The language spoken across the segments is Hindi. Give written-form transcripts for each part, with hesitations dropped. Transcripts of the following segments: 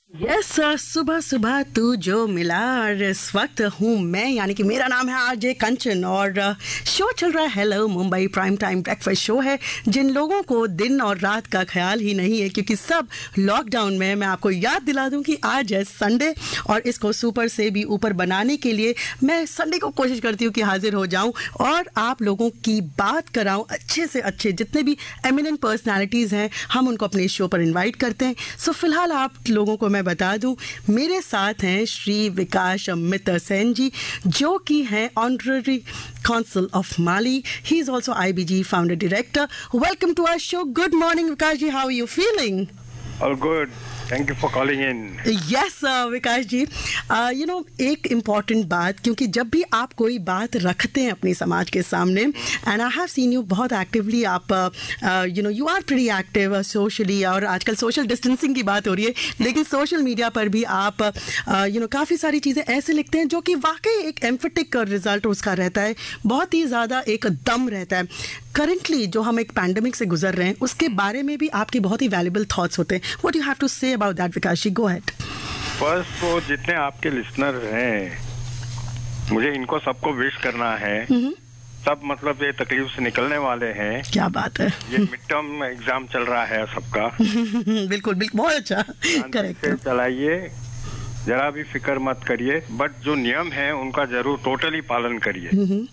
यस सुबह सुबह तू जो मिला और इस वक्त हूँ मैं, यानी कि मेरा नाम है आरजे कंचन और शो चल रहा है hello Mumbai prime time breakfast show है। जिन लोगों को दिन और रात का ख्याल ही नहीं है क्योंकि सब लॉकडाउन में, मैं आपको याद दिला दूं कि आज है संडे और इसको सुपर से भी ऊपर बनाने के लिए मैं संडे को कोशिश करती हूँ कि हाजिर हो जाऊँ और आप लोगों की बात कराऊँ। अच्छे से अच्छे जितने भी एमिनेंट पर्सनैलिटीज़ हैं हम उनको अपने शो पर इन्वाइट करते हैं। सो फिलहाल आप लोगों को मैं बता दूं, मेरे साथ हैं श्री विकास अमित सेन जी जो कि हैं honorary consul of Mali. He is also IBG founder director. Welcome to our show. Good morning Vikas ji, how are you feeling? All good. Thank you for calling in. Yes, Vikas ji, एक इम्पॉर्टेंट बात, क्योंकि जब भी आप कोई बात रखते हैं अपने समाज के सामने, and I have seen you बहुत एक्टिवली, आप you are pretty active socially, और आजकल सोशल डिस्टेंसिंग की बात हो रही है लेकिन सोशल मीडिया पर भी आप काफ़ी सारी चीज़ें ऐसे लिखते हैं जो कि वाकई एक एम्फेटिक रिजल्ट उसका रहता है, बहुत ही ज़्यादा एक दम रहता है। करंटली जो हम एक पैंडेमिक से गुजर रहे हैं उसके बारे में भी आपके बहुत ही वैल्यूबल थॉट्स होते हैं। What you have to say about that Vikas ji? Go ahead. First तो जितने आपके लिसनर हैं, मुझे इनको सबको विश करना है। सब मतलब ये तकलीफ से निकलने वाले हैं। क्या बात है। ये मिड टर्म एग्जाम चल रहा है सबका। बिल्कुल बिल्कुल, बहुत अच्छा, करेक्ट। चलाइए, जरा भी फिक्र मत करिए, बट जो नियम है उनका जरूर टोटली पालन करिए।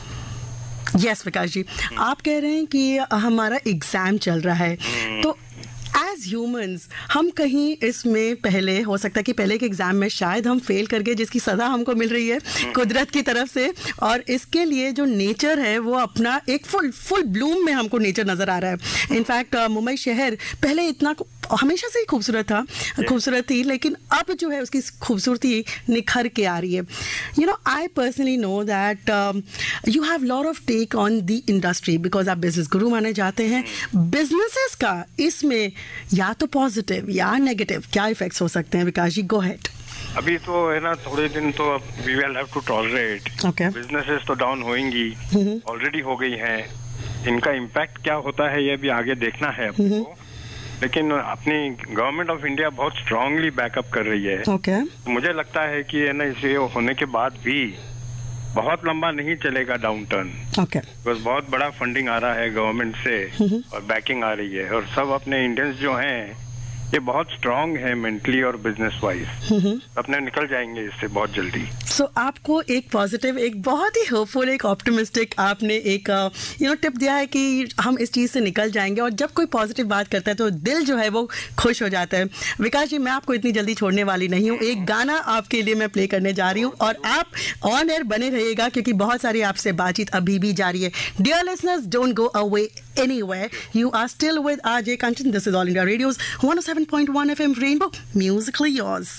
यस विकास जी, आप कह रहे हैं कि हमारा एग्जाम चल रहा है, तो एज ह्यूमंस हम कहीं इसमें पहले हो सकता है कि पहले के एग्जाम में शायद हम फेल कर गए, जिसकी सज़ा हमको मिल रही है कुदरत की तरफ से, और इसके लिए जो नेचर है वो अपना एक फुल ब्लूम में हमको नेचर नज़र आ रहा है। इनफैक्ट मुंबई शहर पहले इतना हमेशा से ही खूबसूरत थी, लेकिन अब जो है उसकी खूबसूरती निखर के आ रही है। I personally know that you have lot of take on the industry because आप बिजनेस गुरु माने जाते हैं। बिजनेसेस का इसमें या तो पॉजिटिव या नेगेटिव क्या इफेक्ट्स हो सकते हैं? Vikas ji, go ahead. अभी तो है ना, थोड़े दिन तो we will have to tolerate. Businesses तो डाउन होंगी, ऑलरेडी हो गई हैं। इनका इम्पैक्ट क्या होता है ये भी आगे देखना है अपने को, लेकिन अपनी गवर्नमेंट ऑफ इंडिया बहुत स्ट्रांगली बैकअप कर रही है। तो मुझे लगता है कि है ना, इसे होने के बाद भी बहुत लंबा नहीं चलेगा डाउन टर्न। बिकॉज बहुत बड़ा फंडिंग आ रहा है गवर्नमेंट से और बैकिंग आ रही है, और सब अपने इंडियंस जो हैं ये बहुत स्ट्रांग है मेंटली और बिजनेस वाइज। अपने निकल जाएंगे इससे बहुत जल्दी। सो आपको एक पॉजिटिव, एक बहुत ही होपफुल, एक ऑप्टिमिस्टिक आपने एक टिप दिया है कि हम इस चीज़ से निकल जाएंगे, और जब कोई पॉजिटिव बात करता है तो दिल जो है वो खुश हो जाता है। विकास जी, मैं आपको इतनी जल्दी छोड़ने वाली नहीं हूँ। एक गाना आपके लिए मैं प्ले करने जा रही हूँ और आप ऑन एयर बने रहिएगा क्योंकि बहुत सारी आपसे बातचीत अभी भी जारी है। Dear listeners, don't go away anywhere. You are still with RJ Kanchan. This is All India Radio's 107.1 FM Rainbow. Musically yours.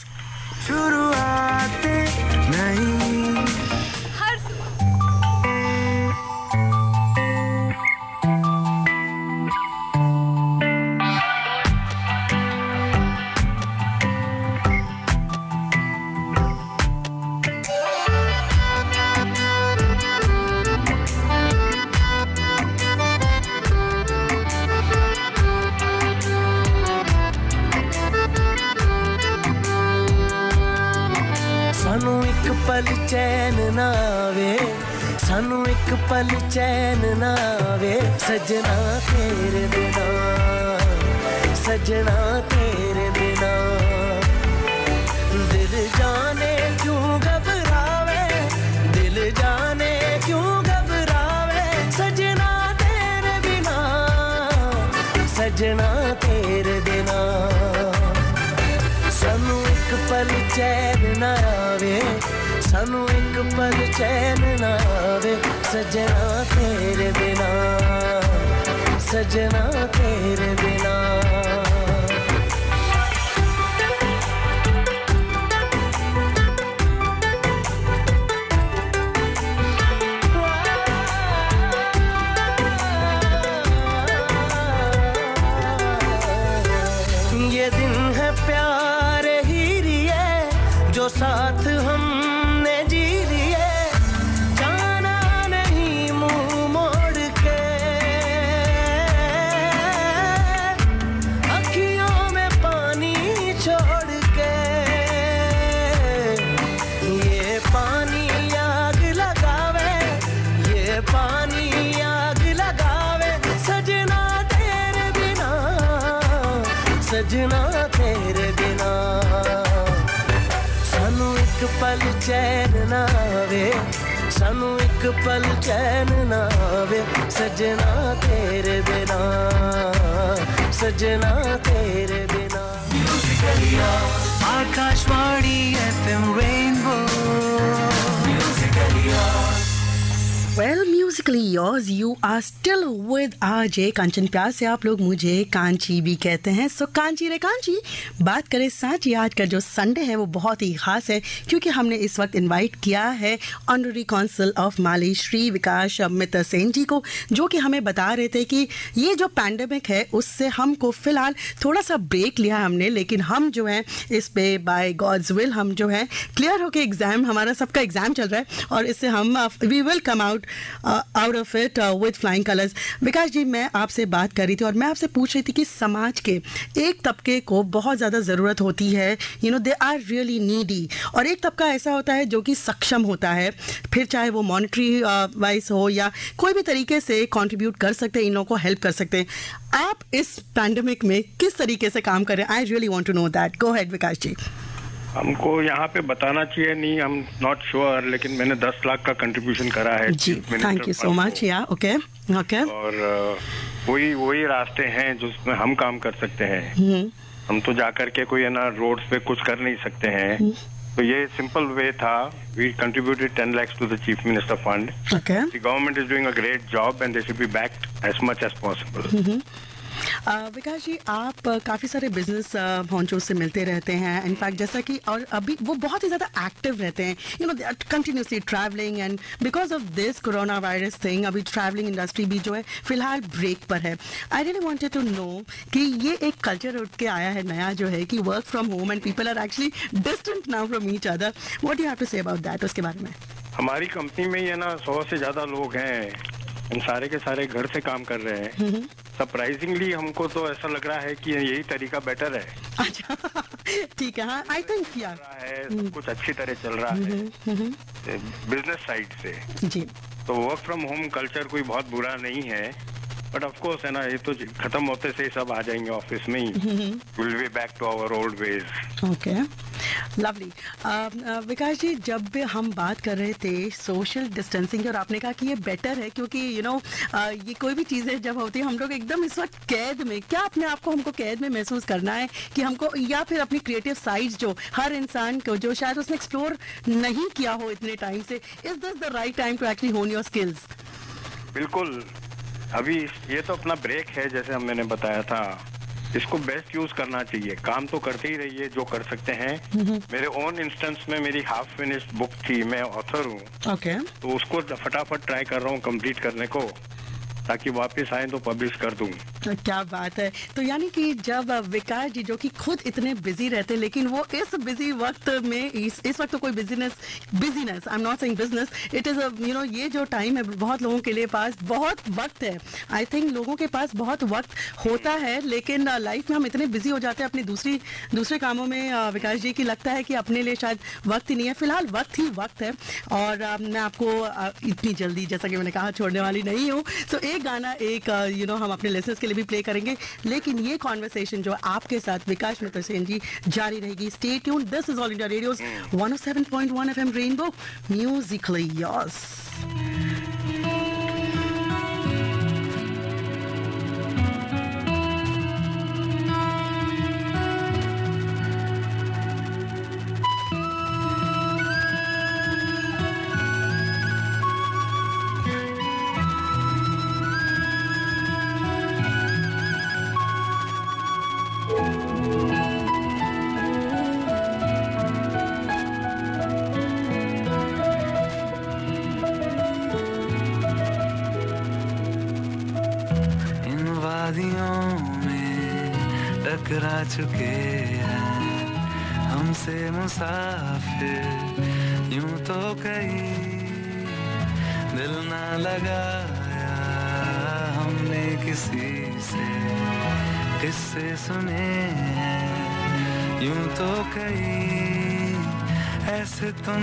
पल चैन ना आवे, सानू एक पल चैन ना आवे, सजना तेरे बिना, सजना तेरे बिना। दिल जाने क्यों घबरावे, दिल जाने क्यों घबरावे, सजना तेरे बिना, सजना तेरे बिना। सानू एक पल चैन ना आवे, सानू एक पल चैन ना आवे, सजना तेरे बिना, सजना तेरे बिना। ये दिन है प्यारे ही रिए जो साथ हमने जी लिए, जाना नहीं मुंह मोड़ के, सजना तेरे बिना सानू एक पल चैन ना आवे सानू एक पल चैन ना आवे सजना तेरे बिना सजना तेरे बिना musically Akashvani FM rainbow musically Well, musically yours, you are still with RJ Kanchan. प्यार से आप लोग मुझे कांची भी कहते हैं. सो कांची रे कांची, बात करें सांची. आज का जो संडे है वो बहुत ही खास है क्योंकि हमने इस वक्त इनवाइट किया है honorary consul of Mali Shri Vikas Mitra Sen ji को, जो कि हमें बता रहे थे कि ये जो पैंडेमिक है उससे हमको फ़िलहाल थोड़ा सा ब्रेक लिया हमने, लेकिन हम जो है इस पे बाय गॉड्स विल हम जो है क्लियर होके एग्ज़ाम, हमारा सबका एग्ज़ाम चल रहा है और इससे हम we will come out of it with flying colours. Vikas ji, मैं आपसे बात कर रही थी और मैं आपसे पूछ रही थी कि समाज के एक तबके को बहुत ज़्यादा ज़रूरत होती है, you know they are really needy, और एक तबका ऐसा होता है जो कि सक्षम होता है, फिर चाहे वो मॉनेटरी वाइज हो या कोई भी तरीके से कंट्रीब्यूट कर सकते हैं, इन लोगों को हेल्प कर सकते हैं. आप इस पैंडेमिक में किस तरीके से काम कर रहे हैं? I really want to know that. Go head Vikas ji. हमको यहाँ पे बताना चाहिए नहीं, हम नॉट श्योर, लेकिन मैंने 10 लाख का कंट्रीब्यूशन करा है ji. Thank you so much. Yeah okay okay. और वही रास्ते हैं जिसमें हम काम कर सकते हैं. हम तो जाकर के कोई है ना रोड्स पे कुछ कर नहीं सकते हैं. तो ये सिंपल वे था. We contributed 10 lakhs to the chief minister fund. Okay. The government is doing a great job and they should be backed as much as possible. Vikas ji, आप काफ़ी सारे बिजनेस होंचो से मिलते रहते हैं. इनफैक्ट जैसा कि और अभी वो बहुत ही ज़्यादा एक्टिव रहते हैं, you know they are continuously travelling, and because of this corona virus thing अभी ट्रैवलिंग इंडस्ट्री भी जो है फिलहाल ब्रेक पर है. I really wanted to know कि ये एक कल्चर उठ के आया है नया जो है कि work from home and people are actually distant now from each other. What you have to say about that, उसके बारे में? हमारी कंपनी में है ना 100 से ज्यादा लोग हैं. हम सारे के सारे घर से काम कर रहे हैं. सरप्राइजिंगली हमको तो ऐसा लग रहा है कि यही तरीका बेटर है. अच्छा, ठीक है. हाँ, आई थिंक या है सब कुछ अच्छी तरह चल रहा है बिजनेस साइड से जी. तो वर्क फ्रॉम होम कल्चर कोई बहुत बुरा नहीं है, बट ऑफ कोर्स है ना ये तो खत्म होते से सब आ जाएंगे ऑफिस में ही. Will be back to our old ways. Okay, lovely. Vikas ji, जब भी हम बात कर रहे थे सोशल डिस्टेंसिंग और आपने कहा कि ये बेटर है क्योंकि यू नो ये कोई भी चीज़ें जब होती है हम लोग एकदम इस वक्त कैद में, क्या अपने आप को हमको कैद में महसूस करना है कि हमको, या फिर अपनी क्रिएटिव साइड्स जो हर इंसान को जो शायद उसने एक्सप्लोर नहीं किया हो इतने टाइम से, is this the right time to actually hone your skills? बिल्कुल. अभी ये तो अपना ब्रेक है, जैसे हम मैंने बताया था, इसको बेस्ट यूज करना चाहिए. काम तो करते ही रहिए जो कर सकते हैं. मेरे ओन इंस्टेंस में मेरी हाफ फिनिश्ड बुक थी, मैं ऑथर हूँ. ओके. तो उसको फटाफट ट्राई कर रहा हूँ कंप्लीट करने को, ताकि वापस आए तो पब्लिश कर दूं. क्या बात है. तो यानी कि जब विकास जी जो कि खुद इतने बिजी रहते हैं, लेकिन वो इस बिजी वक्त में इस वक्त तो कोई business I am not saying business, it is you know ये जो टाइम है बहुत लोगों के लिए पास बहुत वक्त है. आई थिंक लोगों के पास बहुत वक्त होता है, लेकिन लाइफ में हम इतने बिजी हो जाते हैं अपने दूसरे कामों में विकास जी की लगता है कि अपने लिए शायद वक्त ही नहीं है. फिलहाल वक्त ही वक्त है और मैं आपको इतनी जल्दी, जैसा कि मैंने कहा, छोड़ने वाली नहीं हूँ. तो एक गाना यू नो हम अपने लिसनर्स के लिए भी प्ले करेंगे, लेकिन ये कॉन्वर्सेशन जो आपके साथ विकास मित्र सेन जी जारी रहेगी. Stay tuned. This is all India radio 107.1 FM rainbow, musically yours. टकरा चुके हैं हमसे मुसाफिर, यूं तो कहीं दिल ना लगाया हमने किसी से, किस्से सुने हैं यूं तो कहीं. ऐसे तुम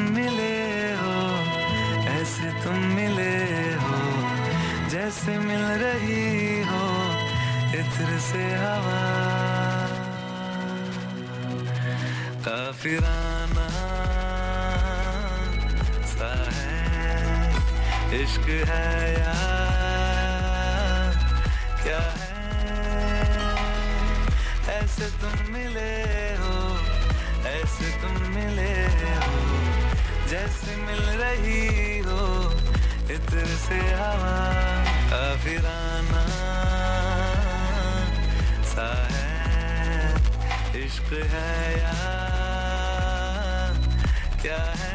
मिले हो जैसे मिल रही हो इत्र से हवा. काफिराना सा है इश्क है या क्या है, ऐसे तुम मिले हो, ऐसे तुम मिले हो, जैसे मिल रही हो इत्र से हवा, काफिराना सा है इश्क है या क्या है।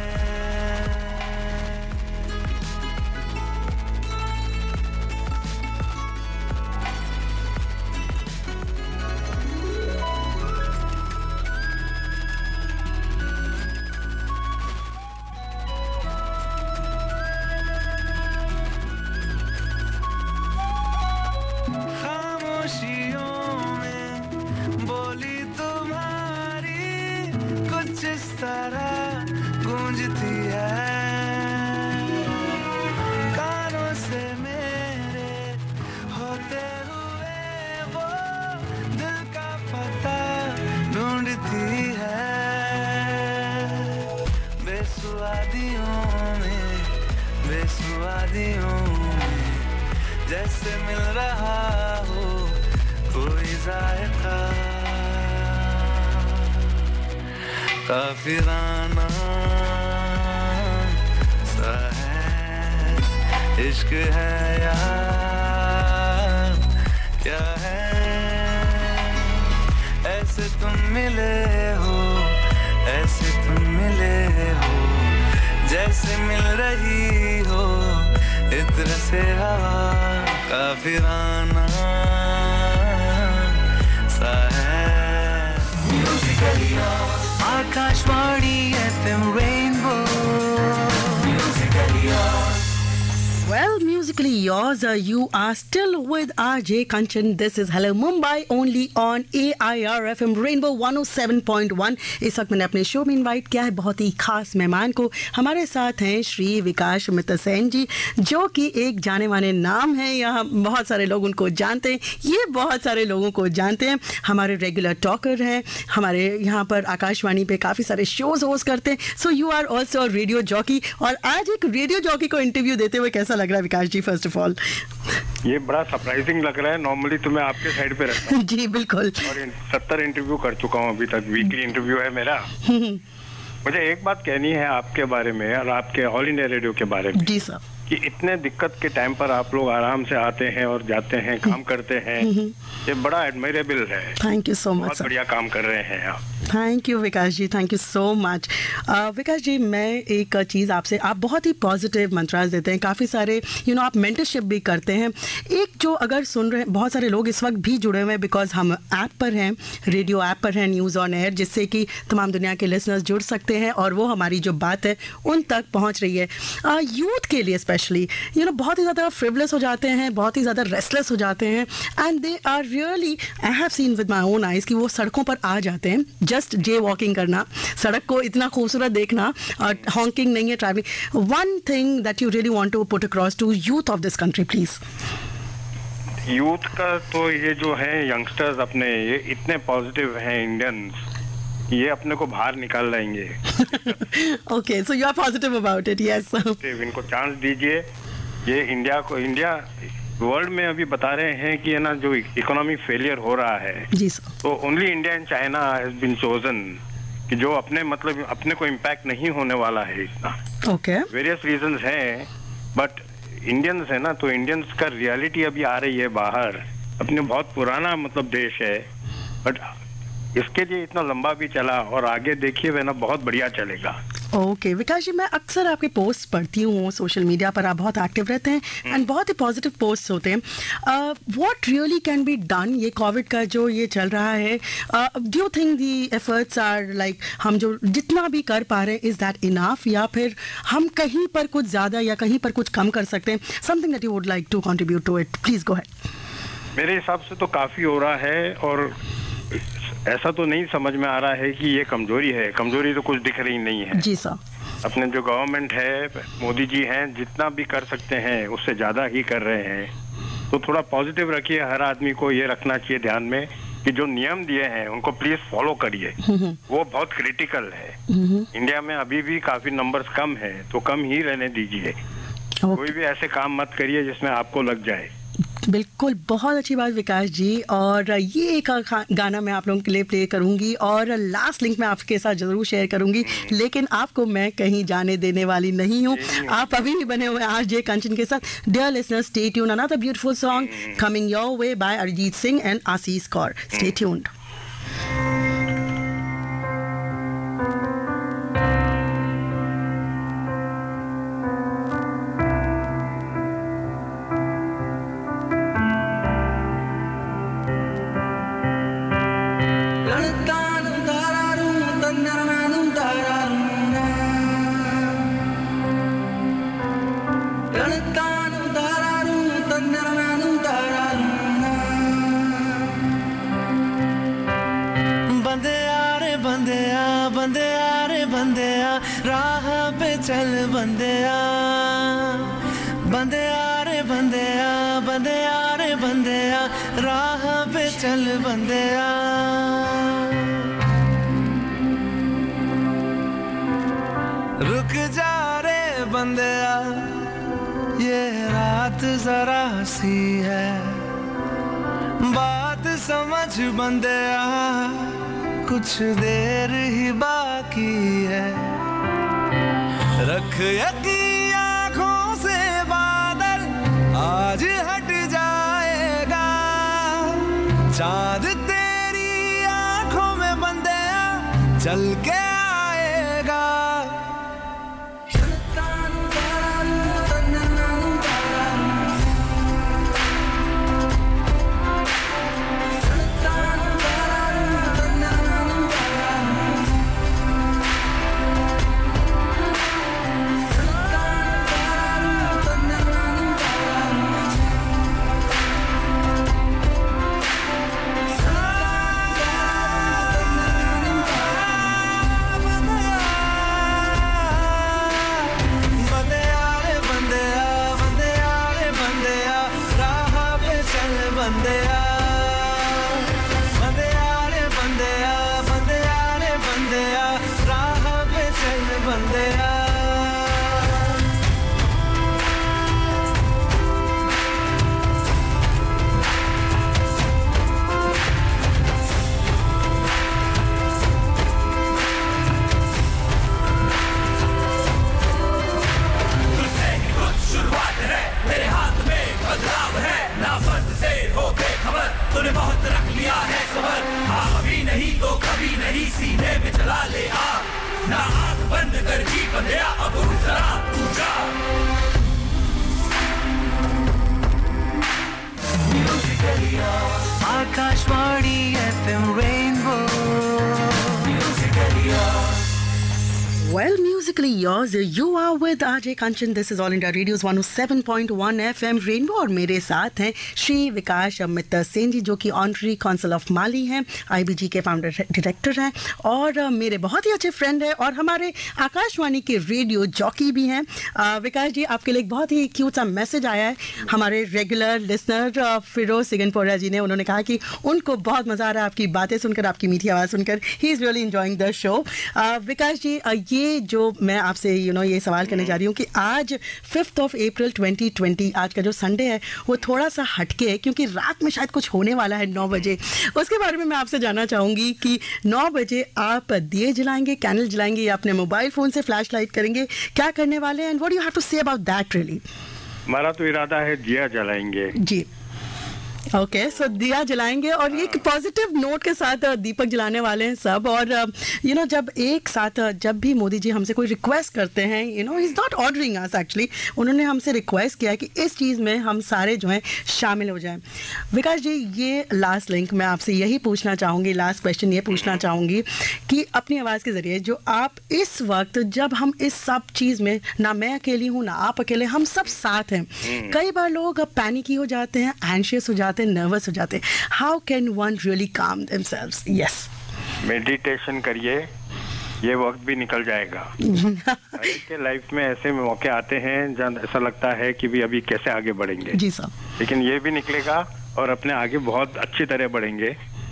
गूंजती है कानों से मेरे होते हुए वो दिल का पता ढूंढती है, बेसुआदियों में जैसे मिल रहा हो कोई जायका, काफिराना सा है इश्क है या क्या है, ऐसे तुम मिले हो, ऐसे तुम मिले हो, जैसे मिल रही हो इत्र से हवा, काफिराना सा है। Akashvani FM Rainbow. Musically yours. Well, musically yours, you are still with RJ Kanchan. This is Hello Mumbai, only on AIR FM Rainbow 107.1. इस वक्त मैंने अपने शो में इनवाइट किया है बहुत ही खास मेहमान को। हमारे साथ हैं श्री विकास मित्र सेन जी, जो कि एक जाने माने नाम है, यहाँ बहुत सारे लोग उनको जानते हैं, ये बहुत सारे लोगों को जानते हैं। हमारे रेगुलर टॉकर हैं, हमारे यहाँ पर आकाशवाणी पे काफ़ी सारे शोज होस्ट करते हैं। So you are also radio jockey, और आज एक रेडियो जॉकी को इंटरव्यू देते हुए कैसा लग रहा है Vikas ji? First of all ये बड़ा सरप्राइजिंग लग रहा है। नॉर्मली तो मैं आपके साइड पे रहता हूँ। जी बिल्कुल। और 70 इंटरव्यू कर चुका हूँ अभी तक, वीकली इंटरव्यू है मेरा। मुझे एक बात कहनी है आपके बारे में और आपके ऑल इंडिया रेडियो के बारे में। जी सर। कि इतने दिक्कत के टाइम पर आप लोग आराम से आते हैं और जाते हैं, काम करते हैं, ये बड़ा एडमायरेबल है। Thank you so much. बहुत बढ़िया काम कर रहे हैं आप। Thank you Vikas ji, thank you so much. Vikas ji, मैं एक चीज़ आपसे, आप बहुत ही पॉजिटिव मंत्रास देते हैं, काफ़ी सारे आप मेंटरशिप भी करते हैं। एक जो अगर सुन रहे हैं, बहुत सारे लोग इस वक्त भी जुड़े हुए हैं, बिकॉज हम ऐप पर हैं, रेडियो ऐप पर हैं, न्यूज़ ऑन एयर, जिससे कि तमाम दुनिया के लिसनर्स जुड़ सकते हैं और वो हमारी जो बात है उन तक पहुँच रही है। यूथ के लिए स्पेशली बहुत ही ज़्यादा फ्रिवलेस हो जाते हैं, बहुत ही ज़्यादा रेस्टलेस हो जाते हैं, and they are really, I have seen with my own eyes कि वो सड़कों पर आ जाते हैं, जस्ट जे वॉकिंग करना, सड़क को इतना खूबसूरत देखना, और हॉन्किंग नहीं है, driving. One thing that you really want to put across to youth of this country please. Youth का तो ये जो है यंगस्टर्स अपने, ये इतने पॉजिटिव हैं इंडियंस, ये अपने को बाहर निकाल लाएंगे। Okay, so you are positive about it. Yes, इनको चांस दीजिए। ये इंडिया वर्ल्ड में अभी बता रहे हैं कि है ना, जो इकोनॉमी फेलियर हो रहा है, जी सर, तो only India and China has been chosen, कि जो अपने को इम्पैक्ट नहीं होने वाला है इतना। ओके, वेरियस रीजंस हैं, बट इंडियंस है ना, तो इंडियंस का रियलिटी अभी आ रही है बाहर। अपने बहुत पुराना देश है, बट इसके लिए इतना लंबा भी चला, और आगे देखिए वह ना बहुत बढ़िया चलेगा। ओके विकास जी, मैं अक्सर आपके पोस्ट पढ़ती हूँ सोशल मीडिया पर, आप बहुत एक्टिव रहते हैं एंड बहुत ही पॉजिटिव पोस्ट होते हैं। What really can be done, ये कोविड का जो ये चल रहा है, do you think the efforts are like, हम जो जितना भी कर पा रहे हैं, इज दैट इनफ, या फिर हम कहीं पर कुछ ज़्यादा या कहीं पर कुछ कम कर सकते हैं? Something that you would like to contribute to it, please go ahead. मेरे हिसाब से तो काफ़ी हो रहा है, और ऐसा तो नहीं समझ में आ रहा है कि ये कमजोरी है। कमजोरी तो कुछ दिख रही नहीं है। जी सर। अपने जो गवर्नमेंट है, मोदी जी हैं, जितना भी कर सकते हैं उससे ज़्यादा ही कर रहे हैं। तो थोड़ा पॉजिटिव रखिए, हर आदमी को ये रखना चाहिए ध्यान में कि जो नियम दिए हैं उनको प्लीज फॉलो करिए, वो बहुत क्रिटिकल है। इंडिया में अभी भी काफी नंबर्स कम है, तो कम ही रहने दीजिए। कोई भी ऐसे काम मत करिए जिसमें आपको लग जाए। बिल्कुल, बहुत अच्छी बात विकास जी। और ये एक गाना मैं आप लोगों के लिए प्ले करूंगी और लास्ट लिंक मैं आपके साथ जरूर शेयर करूंगी, लेकिन आपको मैं कहीं जाने देने वाली नहीं हूँ। आप अभी भी बने हुए आरजे कंचन के साथ। Dear listeners, stay tuned, another beautiful song coming your way by Arijit Singh and Ashish Kaur. Stay tuned. चल बंदेया, बंदेया रे बंदेया, बंदेया रे बंदेया, राह पे चल बंदेया। रुक जा रे बंदेया, ये रात जरा सी है, बात समझ बंदेया, कुछ देर ही बाकी है। रख यकीन आँखों से बादल, आज हट जाएगा, चाँद तेरी आँखों में बंदेया चल के आएगा। तूने बहुत रख लिया है सबर, हाँ अभी नहीं तो कभी नहीं, सीने में चला ले आग, ना आँख बंद कर जी बंधिया, अब जरा तू जा। Akashvani FM rainbow, Well, musically yours, you are with RJ Kanchan. This is All India Radio's 107.1 FM rainbow और मेरे साथ हैं श्री विकास अमित सेन जी, जो कि ऑनरी कौंसिल ऑफ माली हैं, IBG के फाउंडर डायरेक्टर हैं और मेरे बहुत ही अच्छे फ्रेंड हैं और हमारे आकाशवाणी के रेडियो जॉकी भी हैं। विकास जी, आपके लिए एक बहुत ही क्यूट सा मैसेज आया है हमारे रेगुलर लिसनर फिरोज सिगनपुरा जी ने। उन्होंने कहा कि उनको बहुत मज़ा आ रहा है आपकी बातें सुनकर, आपकी मीठी आवाज़ सुनकर। He is really enjoying the show. Vikas ji, ये जो मैं आपसे ये सवाल करने जा रही हूँ कि आज 5 अप्रैल 2020, आज का जो संडे है वो थोड़ा सा हटके है क्योंकि रात में शायद कुछ होने वाला है 9 बजे। उसके बारे में मैं आपसे जानना चाहूँगी कि 9 बजे आप दिए जलाएंगे, कैंडल जलाएंगे या अपने मोबाइल फ़ोन से फ्लैश लाइट करेंगे, क्या करने वाले हैं, and what you have to say about that really? हमारा तो इरादा है दिया जलाएंगे जी। ओके, सो दिया जलाएंगे और एक पॉजिटिव नोट के साथ दीपक जलाने वाले हैं सब। और जब एक साथ जब भी मोदी जी हमसे कोई रिक्वेस्ट करते हैं, he is not ordering us, actually उन्होंने हमसे रिक्वेस्ट किया कि इस चीज़ में हम सारे जो हैं शामिल हो जाएं। विकास जी, ये लास्ट लिंक मैं आपसे यही पूछना चाहूँगी, लास्ट क्वेश्चन ये पूछना चाहूँगी कि अपनी आवाज़ के ज़रिए जो आप इस वक्त, जब हम इस सब चीज़ में, ना मैं अकेली हूँ ना आप अकेले, हम सब साथ हैं, कई बार लोग पैनिकी हो जाते हैं, एंशियस हो जाते हैं, नर्वस हो जाते हैं। How can one really calm themselves? Yes, meditation करिए, ये वक्त भी निकल जाएगा। हर एक के लाइफ में ऐसे मौके आते हैं जहाँ ऐसा लगता है कि भी अभी कैसे आगे बढ़ेंगे। जी साहब। लेकिन ये भी निकलेगा और अपने आगे बहुत अच्छी तरह बढ़ेंगे।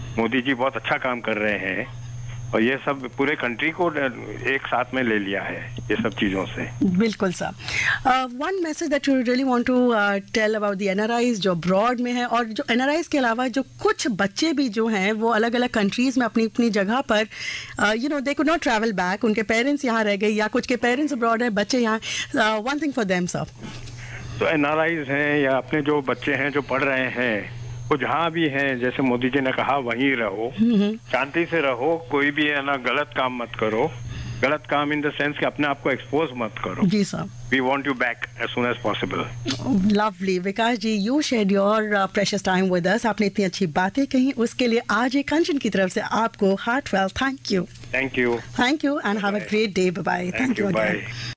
मोदी जी बहुत अच्छा काम कर रहे हैं और ये सब पूरे कंट्री को एक साथ में ले लिया है ये सब चीज़ों से। बिल्कुल सर। One message that you really want to tell about the NRIs जो अब्रॉड में है, और जो एनआरआईज के अलावा जो कुछ बच्चे भी जो हैं वो अलग अलग कंट्रीज में अपनी अपनी जगह पर they could not travel back, उनके पेरेंट्स यहाँ रह गए या कुछ के पेरेंट्स अब्रॉड है, बच्चे यहाँ, one thing for them sir. तो एनआरआईज हैं या अपने जो बच्चे हैं जो पढ़ रहे हैं वो जहाँ भी हैं, जैसे मोदी जी ने कहा वहीं रहो, शांति से रहो, कोई भी है ना गलत काम मत करो, गलत काम इन द सेंस कि अपने आप को एक्सपोज मत करो। जी sir. We want you back as soon as possible. Lovely Vikas ji, you shared your precious time with us, आपने इतनी अच्छी बातें कही, उसके लिए आज एक कंचन की तरफ से आपको heartfelt thank you. Thank you. Thank you and have a great day. Bye bye. Thank you.